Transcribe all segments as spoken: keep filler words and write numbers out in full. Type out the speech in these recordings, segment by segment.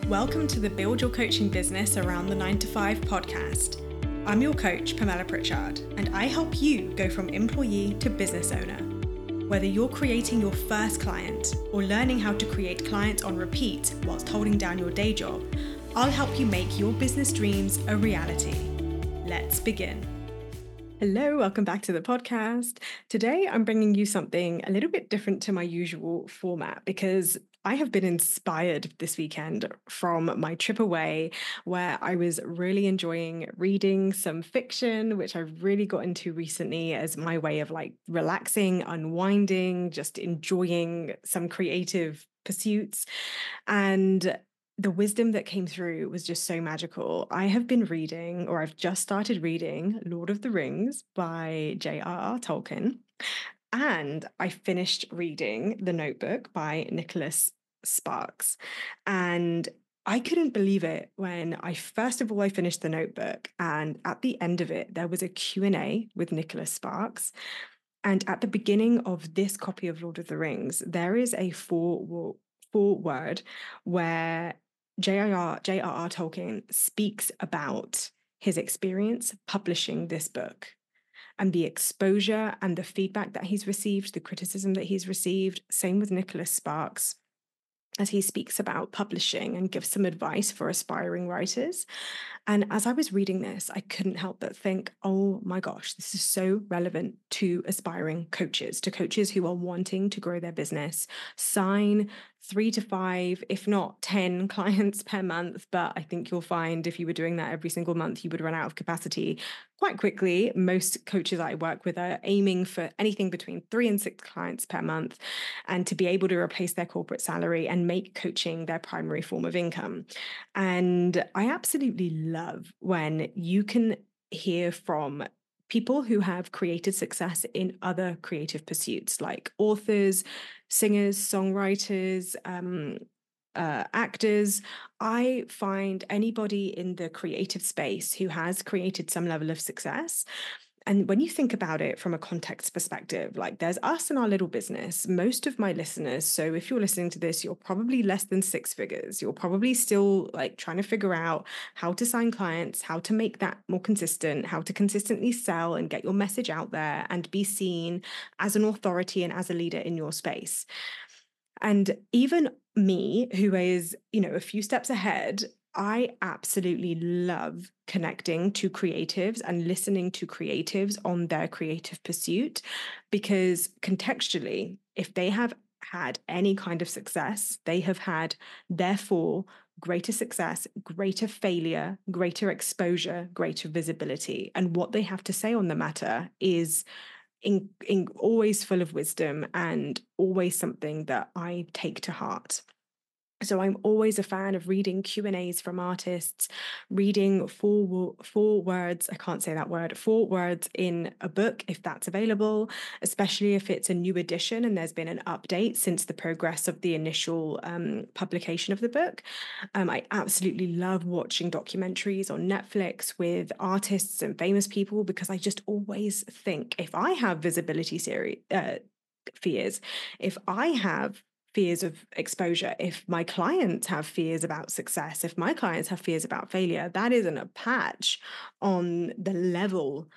Welcome to the Build Your Coaching Business Around the nine to five podcast. I'm your coach, Pamela Pritchard, and I help you go from employee to business owner. Whether you're creating your first client or learning how to create clients on repeat whilst holding down your day job, I'll help you make your business dreams a reality. Let's begin. Hello, welcome back to the podcast. Today, I'm bringing you something a little bit different to my usual format because I have been inspired this weekend from my trip away, where I was really enjoying reading some fiction, which I really got into recently as my way of like relaxing, unwinding, just enjoying some creative pursuits. And the wisdom that came through was just so magical. I have been reading, or I've just started reading, Lord of the Rings by J R R Tolkien. And I finished reading The Notebook by Nicholas Sparks. And I couldn't believe it when I, first of all, I finished The Notebook. And at the end of it, there was a Q and A with Nicholas Sparks. And at the beginning of this copy of Lord of the Rings, there is a four, four word where J R R, J R R Tolkien speaks about his experience publishing this book and the exposure and the feedback that he's received, the criticism that he's received. Same with Nicholas Sparks, as he speaks about publishing and gives some advice for aspiring writers. And as I was reading this, I couldn't help but think, oh my gosh, this is so relevant to aspiring coaches, to coaches who are wanting to grow their business, sign three to five, if not ten clients per month. But I think you'll find if you were doing that every single month, you would run out of capacity quite quickly. Most coaches I work with are aiming for anything between three and six clients per month, and to be able to replace their corporate salary and make coaching their primary form of income. And I absolutely love when you can hear from people who have created success in other creative pursuits, like authors, singers, songwriters, um, uh, actors. I find anybody in the creative space who has created some level of success. And when you think about it from a context perspective, like there's us and our little business, most of my listeners. So if you're listening to this, you're probably less than six figures. You're probably still like trying to figure out how to sign clients, how to make that more consistent, how to consistently sell and get your message out there and be seen as an authority and as a leader in your space. And even me, who is, you know, a few steps ahead, I absolutely love connecting to creatives and listening to creatives on their creative pursuit, because contextually, if they have had any kind of success, they have had, therefore, greater success, greater failure, greater exposure, greater visibility. And what they have to say on the matter is in, in always full of wisdom and always something that I take to heart. So I'm always a fan of reading Q and A's from artists, reading four, four words, I can't say that word, four words in a book if that's available, especially if it's a new edition and there's been an update since the progress of the initial um, publication of the book. Um, I absolutely love watching documentaries on Netflix with artists and famous people, because I just always think, if I have visibility series, uh, fears, if I have fears of exposure, if my clients have fears about success, if my clients have fears about failure, that isn't a patch on the level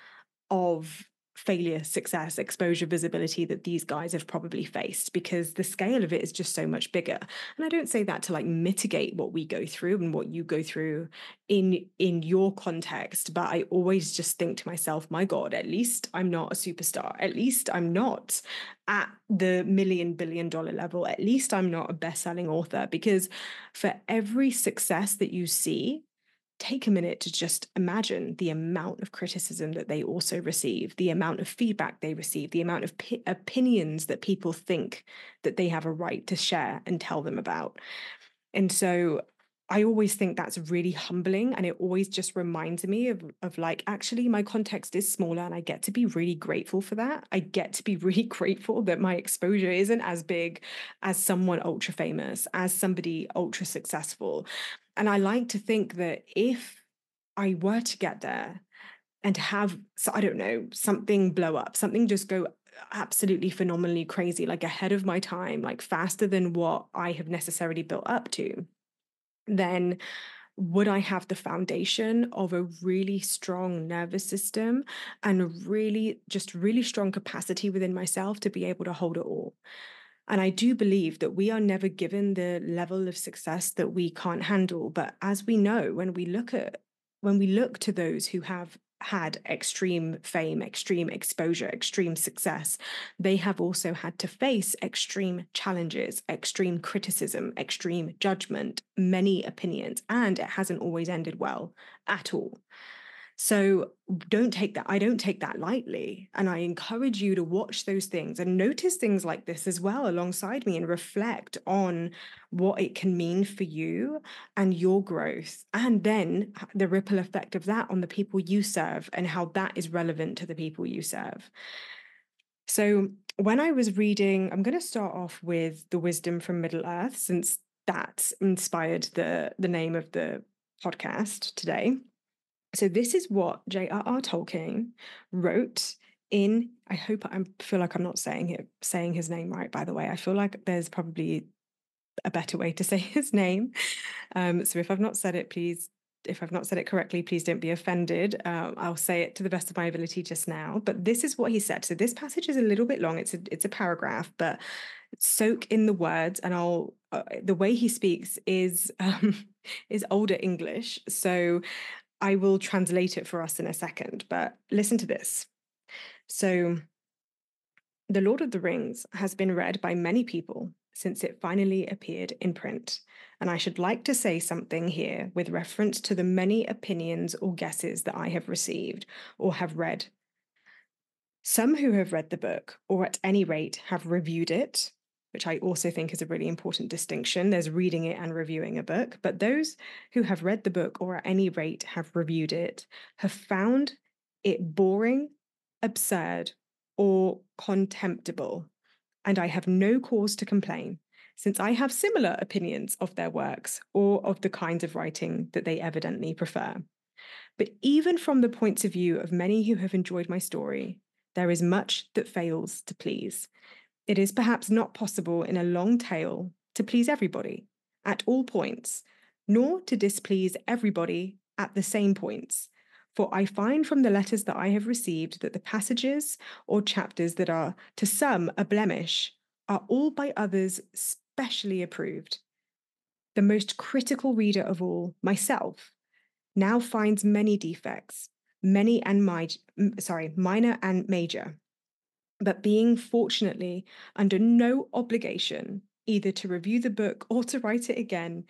of failure, success, exposure, visibility that these guys have probably faced, because the scale of it is just so much bigger. And I don't say that to like mitigate what we go through and what you go through in in your context, but I always just think to myself, my God, at least I'm not a superstar. At least I'm not at the million billion dollar level. At least I'm not a best-selling author, because for every success that you see, take a minute to just imagine the amount of criticism that they also receive, the amount of feedback they receive, the amount of pi- opinions that people think that they have a right to share and tell them about. And so I always think that's really humbling, and it always just reminds me of, of like, actually, my context is smaller and I get to be really grateful for that. I get to be really grateful that my exposure isn't as big as someone ultra famous, as somebody ultra successful. And I like to think that if I were to get there and have, so I don't know, something blow up, something just go absolutely phenomenally crazy, like ahead of my time, like faster than what I have necessarily built up to, then would I have the foundation of a really strong nervous system and a really, just really strong capacity within myself to be able to hold it all? And I do believe that we are never given the level of success that we can't handle. But as we know, when we look at, when we look to those who have had extreme fame, extreme exposure, extreme success, they have also had to face extreme challenges, extreme criticism, extreme judgment, many opinions, and it hasn't always ended well at all. So don't take that. I don't take that lightly. And I encourage you to watch those things and notice things like this as well alongside me and reflect on what it can mean for you and your growth. And then the ripple effect of that on the people you serve and how that is relevant to the people you serve. So when I was reading, I'm going to start off with The Wisdom from Middle Earth, since that's inspired the, the name of the podcast today. So this is what J R R. Tolkien wrote in, I hope I feel like I'm not saying it, saying his name right, by the way. I feel like there's probably a better way to say his name. Um, so if I've not said it, please, if I've not said it correctly, please don't be offended. Um, I'll say it to the best of my ability just now. But this is what he said. So this passage is a little bit long. It's a, it's a paragraph, but soak in the words, and I'll, uh, the way he speaks is, um, is older English. So I will translate it for us in a second, but listen to this. So, The Lord of the Rings has been read by many people since it finally appeared in print, and I should like to say something here with reference to the many opinions or guesses that I have received or have read. Some who have read the book, or at any rate have reviewed it, which I also think is a really important distinction. There's reading it and reviewing a book, but those who have read the book or at any rate have reviewed it have found it boring, absurd, or contemptible. And I have no cause to complain, since I have similar opinions of their works or of the kinds of writing that they evidently prefer. But even from the points of view of many who have enjoyed my story, there is much that fails to please. It is perhaps not possible in a long tale to please everybody at all points, nor to displease everybody at the same points. For I find from the letters that I have received that the passages or chapters that are to some a blemish are all by others specially approved. The most critical reader of all, myself, now finds many defects, many and my, sorry, minor and major. But being fortunately under no obligation either to review the book or to write it again,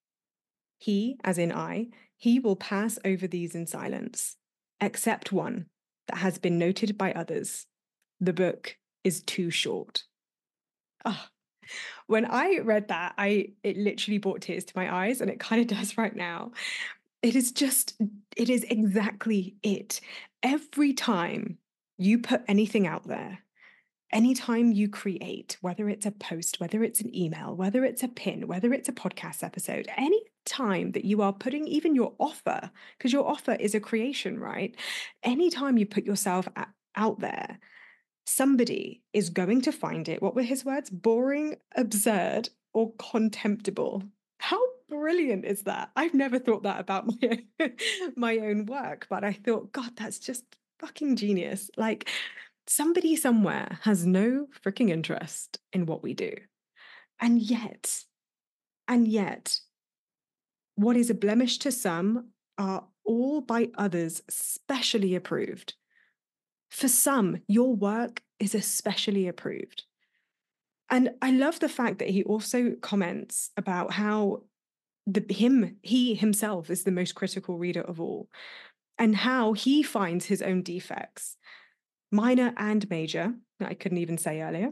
he, as in I, he will pass over these in silence, except one that has been noted by others. The book is too short. Oh, when I read that, I it literally brought tears to my eyes, and it kind of does right now. It is just, it is exactly it. Every time you put anything out there, anytime you create, whether it's a post, whether it's an email, whether it's a pin, whether it's a podcast episode, any time that you are putting even your offer, because your offer is a creation, right? Anytime you put yourself out there, somebody is going to find it, what were his words? Boring, absurd, or contemptible. How brilliant is that? I've never thought that about my own, my own work, but I thought, God, that's just fucking genius. Like, somebody somewhere has no freaking interest in what we do. And yet, and yet, what is a blemish to some are all by others specially approved. For some, your work is especially approved. And I love the fact that he also comments about how the him, he himself is the most critical reader of all, and how he finds his own defects, minor and major, that I couldn't even say earlier.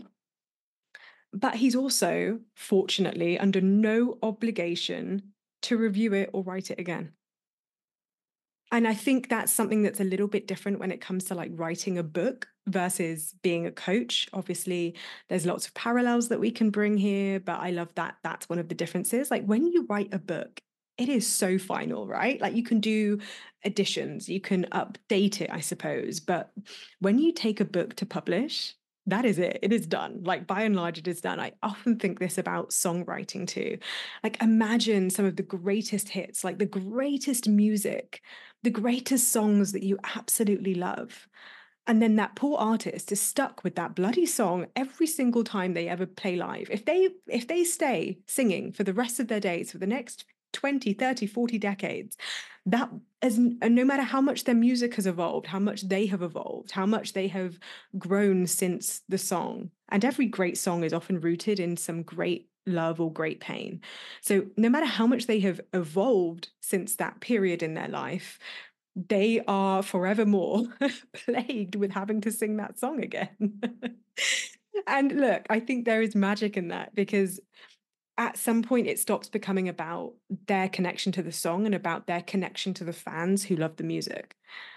But he's also, fortunately, under no obligation to review it or write it again. And I think that's something that's a little bit different when it comes to like writing a book versus being a coach. Obviously, there's lots of parallels that we can bring here, but I love that that's one of the differences. Like when you write a book, it is so final, right? Like you can do additions, you can update it, I suppose. But when you take a book to publish, that is it. It is done. Like, by and large, it is done. I often think this about songwriting too. Like, imagine some of the greatest hits, like the greatest music, the greatest songs that you absolutely love. And then that poor artist is stuck with that bloody song every single time they ever play live. If they if they stay singing for the rest of their days, for the next twenty, thirty, forty decades, that as and no matter how much their music has evolved, how much they have evolved, how much they have grown since the song. And every great song is often rooted in some great love or great pain. So no matter how much they have evolved since that period in their life, they are forevermore plagued with having to sing that song again. And look, I think there is magic in that, because at some point it stops becoming about their connection to the song and about their connection to the fans who love the music.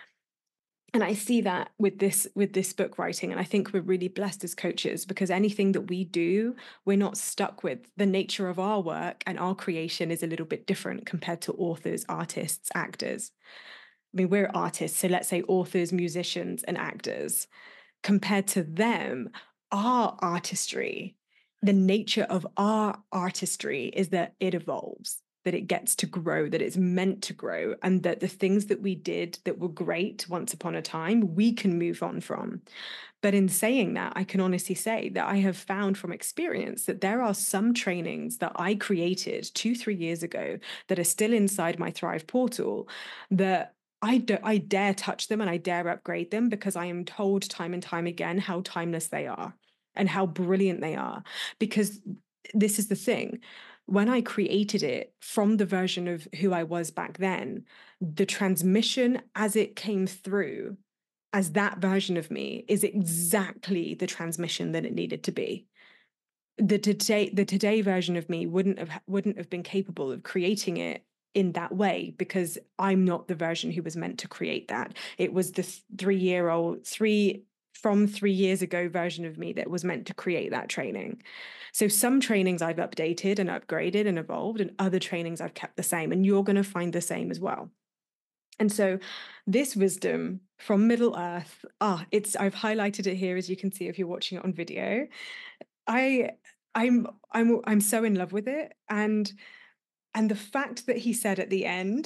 And I see that with this with this book writing, and I think we're really blessed as coaches, because anything that we do, we're not stuck with. The nature of our work and our creation is a little bit different compared to authors, artists, actors. I mean, we're artists, so let's say authors, musicians, and actors. Compared to them, our artistry, the nature of our artistry is that it evolves, that it gets to grow, that it's meant to grow, and that the things that we did that were great once upon a time, we can move on from. But in saying that, I can honestly say that I have found from experience that there are some trainings that I created two, three years ago that are still inside my Thrive portal that I, do, I dare touch them and I dare upgrade them, because I am told time and time again how timeless they are and how brilliant they are. Because this is the thing. When I created it from the version of who I was back then, the transmission as it came through as that version of me is exactly the transmission that it needed to be. The today, the today version of me wouldn't have wouldn't have been capable of creating it in that way, because I'm not the version who was meant to create that. It was the three-year-old, three from three years ago version of me that was meant to create that training. So some trainings I've updated and upgraded and evolved, and other trainings I've kept the same, and you're going to find the same as well. And so this wisdom from Middle Earth, ah, it's I've highlighted it here, as you can see if you're watching it on video. I I'm I'm I'm so in love with it. And And the fact that he said at the end,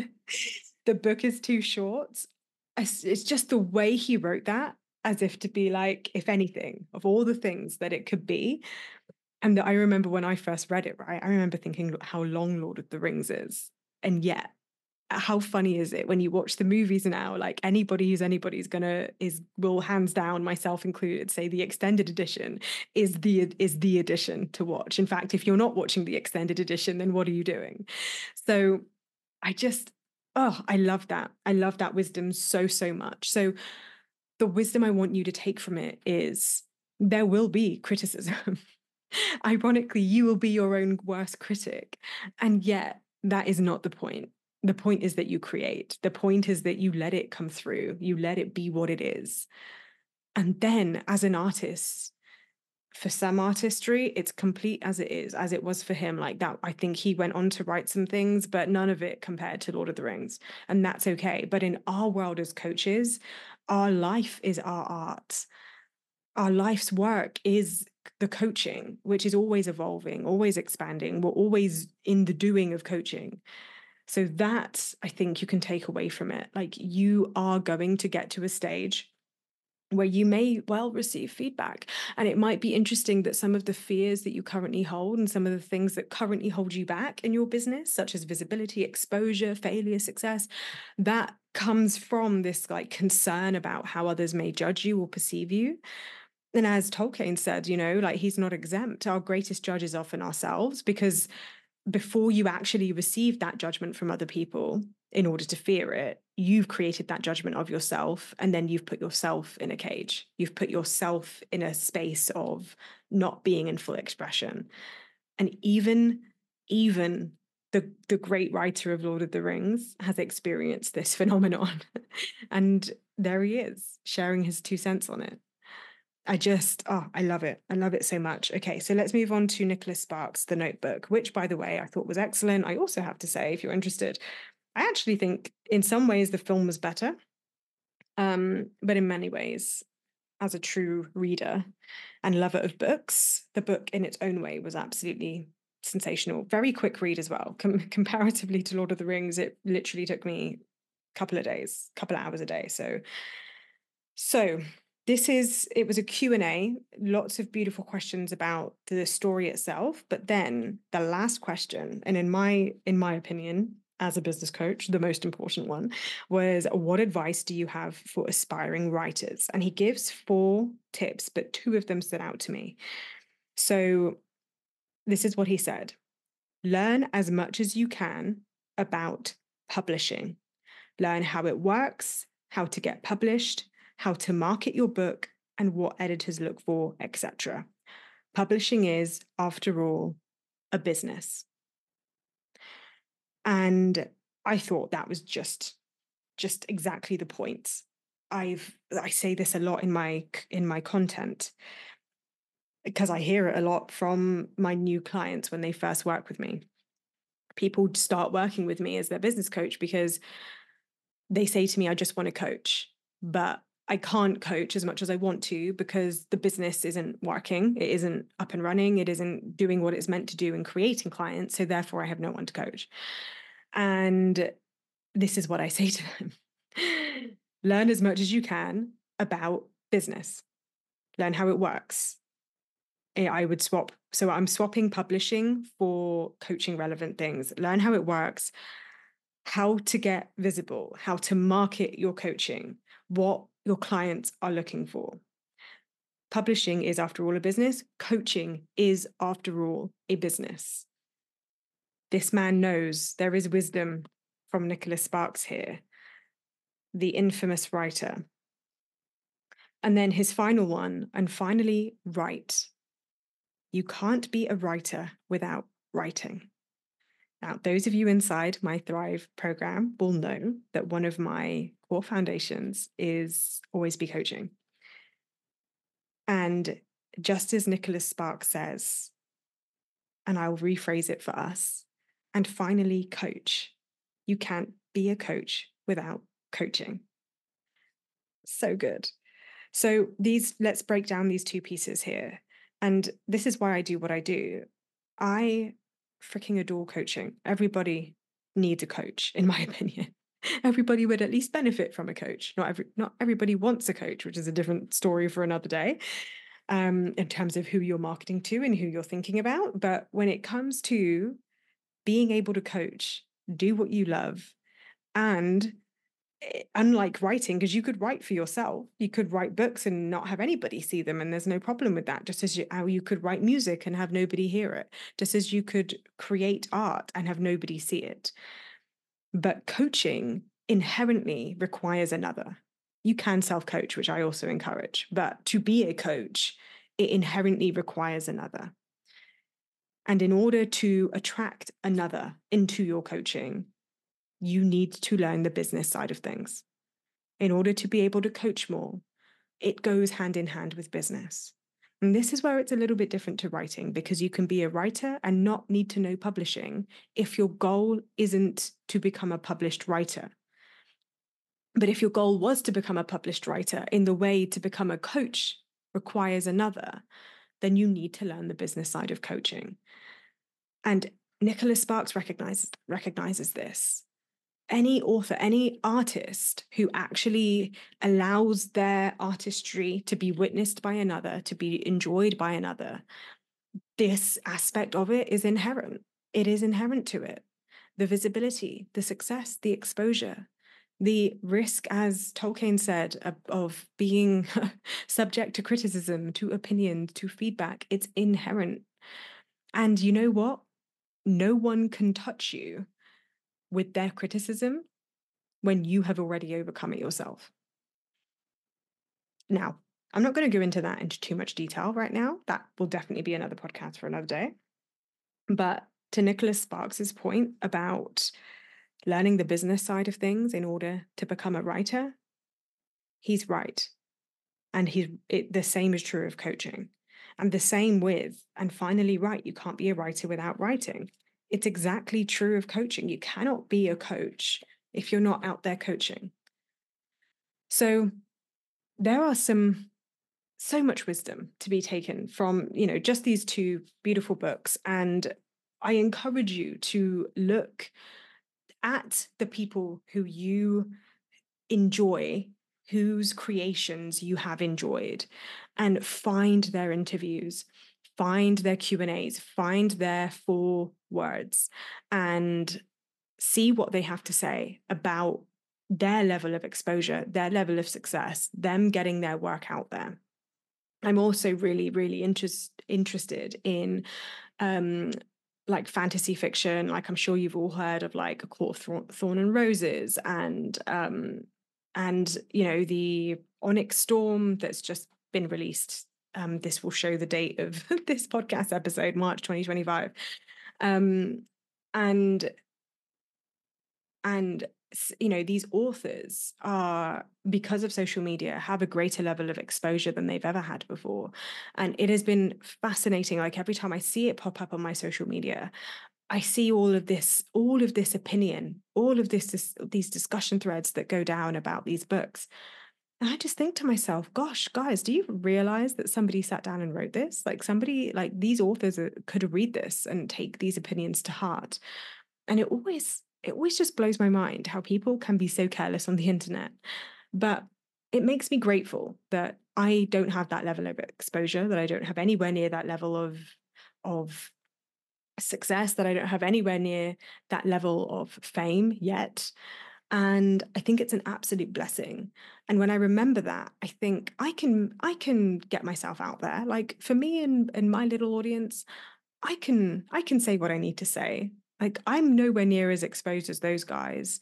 the book is too short, it's just the way he wrote that, as if to be like, if anything, of all the things that it could be. And I remember when I first read it, right, I remember thinking how long Lord of the Rings is. And yet, how funny is it when you watch the movies now? Like, anybody who's anybody's gonna is will hands down, myself included, say the extended edition is the is the edition to watch. In fact, if you're not watching the extended edition, then what are you doing? So I just oh I love that. I love that wisdom so so much. So the wisdom I want you to take from it is there will be criticism. Ironically, you will be your own worst critic, and yet that is not the point. The point is that you create. The point is that you let it come through. You let it be what it is. And then as an artist, for some artistry, it's complete as it is, as it was for him. Like that, I think he went on to write some things, but none of it compared to Lord of the Rings. And that's okay. But in our world as coaches, our life is our art. Our life's work is the coaching, which is always evolving, always expanding. We're always in the doing of coaching. So that, I think, you can take away from it. Like, you are going to get to a stage where you may well receive feedback. And it might be interesting that some of the fears that you currently hold and some of the things that currently hold you back in your business, such as visibility, exposure, failure, success, that comes from this like concern about how others may judge you or perceive you. And as Tolkien said, you know, like, he's not exempt. Our greatest judge is often ourselves, because before you actually receive that judgment from other people, in order to fear it, you've created that judgment of yourself, and then you've put yourself in a cage. You've put yourself in a space of not being in full expression. And even, even the, the great writer of Lord of the Rings has experienced this phenomenon. And there he is, sharing his two cents on it. I just, oh, I love it. I love it so much. Okay, so let's move on to Nicholas Sparks' The Notebook, which, by the way, I thought was excellent. I also have to say, if you're interested, I actually think in some ways the film was better, um, but in many ways, as a true reader and lover of books, the book in its own way was absolutely sensational. Very quick read as well. Com- comparatively to Lord of the Rings, it literally took me a couple of days, a couple of hours a day. So, so this is, it was a Q and A, lots of beautiful questions about the story itself. But then the last question, and in my, in my opinion, as a business coach, the most important one was, what advice do you have for aspiring writers? And he gives four tips, but two of them stood out to me. So this is what he said. Learn as much as you can about publishing. Learn how it works, how to get published, how to market your book, and what editors look for, et cetera. Publishing is, after all, a business. And I thought that was just, just exactly the point. I've I say this a lot in my in my content because I hear it a lot from my new clients when they first work with me. People start working with me as their business coach because they say to me, I just want to coach, but I can't coach as much as I want to because the business isn't working. It isn't up and running. It isn't doing what it's meant to do in creating clients. So therefore, I have no one to coach. And this is what I say to them. Learn as much as you can about business. Learn how it works. I would swap. So I'm swapping publishing for coaching relevant things. Learn how it works, how to get visible, how to market your coaching, what your clients are looking for. Publishing is, after all, a business. Coaching is, after all, a business. This man knows. There is wisdom from Nicholas Sparks here, the infamous writer. And then his final one, and finally, write. You can't be a writer without writing. Now, those of you inside my Thrive program will know that one of my core foundations is Always Be Coaching. And just as Nicholas Sparks says, and I'll rephrase it for us, and finally, coach. You can't be a coach without coaching. So good. So these, let's break down these two pieces here. And this is why I do what I do. I freaking adore coaching. Everybody needs a coach, in my opinion. Everybody would at least benefit from a coach. Not every, not everybody wants a coach, which is a different story for another day, um, in terms of who you're marketing to and who you're thinking about. But when it comes to being able to coach, do what you love, and unlike writing, because you could write for yourself, you could write books and not have anybody see them, and there's no problem with that. Just as you, how you could write music and have nobody hear it, just as you could create art and have nobody see it. But coaching inherently requires another. You can self-coach, which I also encourage, but to be a coach, it inherently requires another. And in order to attract another into your coaching, you need to learn the business side of things. In order to be able to coach more, it goes hand in hand with business. And this is where it's a little bit different to writing, because you can be a writer and not need to know publishing if your goal isn't to become a published writer. But if your goal was to become a published writer, in the way to become a coach requires another, then you need to learn the business side of coaching. And Nicholas Sparks recognizes, recognizes this. Any author, any artist who actually allows their artistry to be witnessed by another, to be enjoyed by another, this aspect of it is inherent. It is inherent to it. The visibility, the success, the exposure, the risk, as Tolkien said, of, of being subject to criticism, to opinions, to feedback, it's inherent. And you know what? No one can touch you with their criticism when you have already overcome it yourself. Now, I'm not going to go into that into too much detail right now. That will definitely be another podcast for another day. But to Nicholas Sparks's point about learning the business side of things in order to become a writer, he's right. And he's it, the same is true of coaching. And the same with, and finally, right, you can't be a writer without writing. It's exactly true of coaching. You cannot be a coach if you're not out there coaching. So there are some so much wisdom to be taken from, you know, just these two beautiful books. And I encourage you to look at the people who you enjoy, whose creations you have enjoyed, and find their interviews, find their Q and A's, find their four words, and see what they have to say about their level of exposure, their level of success, them getting their work out there. I'm also really, really interest, interested in um, like fantasy fiction. Like I'm sure you've all heard of like A Court of Thorn and Roses, and um, and you know the Onyx Storm that's just been released. Um, this will show the date of this podcast episode, March twenty twenty-five, um, and and you know these authors are, because of social media, have a greater level of exposure than they've ever had before. And it has been fascinating. Like every time I see it pop up on my social media, I see all of this all of this opinion, all of this, this these discussion threads that go down about these books. And I just think to myself, gosh, guys, do you realize that somebody sat down and wrote this? Like somebody, like these authors are, could read this and take these opinions to heart. And it always it always just blows my mind how people can be so careless on the internet. But it makes me grateful that I don't have that level of exposure, that I don't have anywhere near that level of of success, that I don't have anywhere near that level of fame yet. And I think it's an absolute blessing. And when I remember that, I think I can I can get myself out there. Like for me and, and my little audience, I can I can say what I need to say. Like I'm nowhere near as exposed as those guys.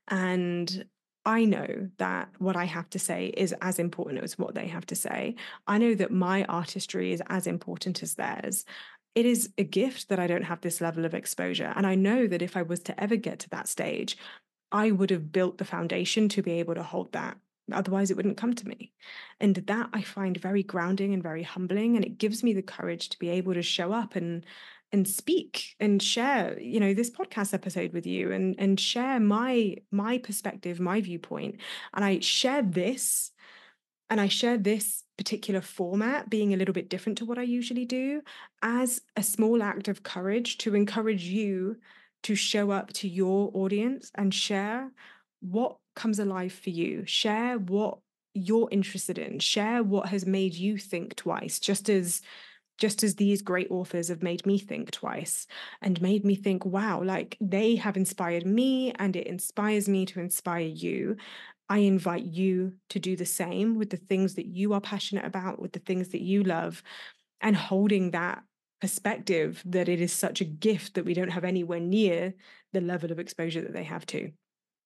And I know that what I have to say is as important as what they have to say. I know that my artistry is as important as theirs. It is a gift that I don't have this level of exposure. And I know that if I was to ever get to that stage, I would have built the foundation to be able to hold that. Otherwise, it wouldn't come to me. And that I find very grounding and very humbling. And it gives me the courage to be able to show up and and speak and share, you know, this podcast episode with you and, and share my my perspective, my viewpoint. And I share this and I share this particular format, being a little bit different to what I usually do, as a small act of courage to encourage you to show up to your audience and share what comes alive for you. Share what you're interested in. Share what has made you think twice, just as just as these great authors have made me think twice and made me think, wow, like they have inspired me and it inspires me to inspire you. I invite you to do the same with the things that you are passionate about, with the things that you love, and holding that perspective that it is such a gift that we don't have anywhere near the level of exposure that they have too.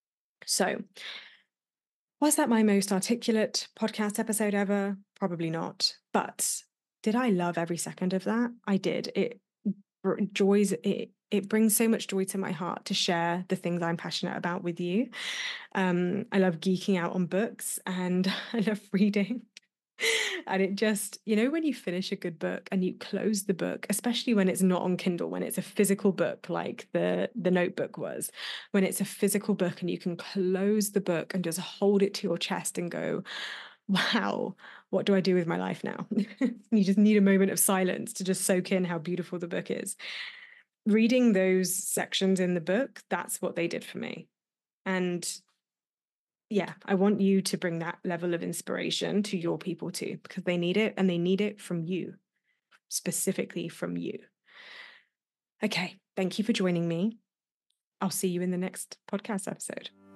So, was that my most articulate podcast episode ever? Probably not. But did I love every second of that? I did. It joys it it brings so much joy to my heart to share the things I'm passionate about with you. Um, I love geeking out on books and I love reading. And it just, you know, when you finish a good book and you close the book, especially when it's not on Kindle, when it's a physical book like the, the Notebook was, when it's a physical book and you can close the book and just hold it to your chest and go, wow, what do I do with my life now? You just need a moment of silence to just soak in how beautiful the book is. Reading those sections in the book, that's what they did for me. And yeah, I want you to bring that level of inspiration to your people too, because they need it and they need it from you, specifically from you. Okay, thank you for joining me. I'll see you in the next podcast episode.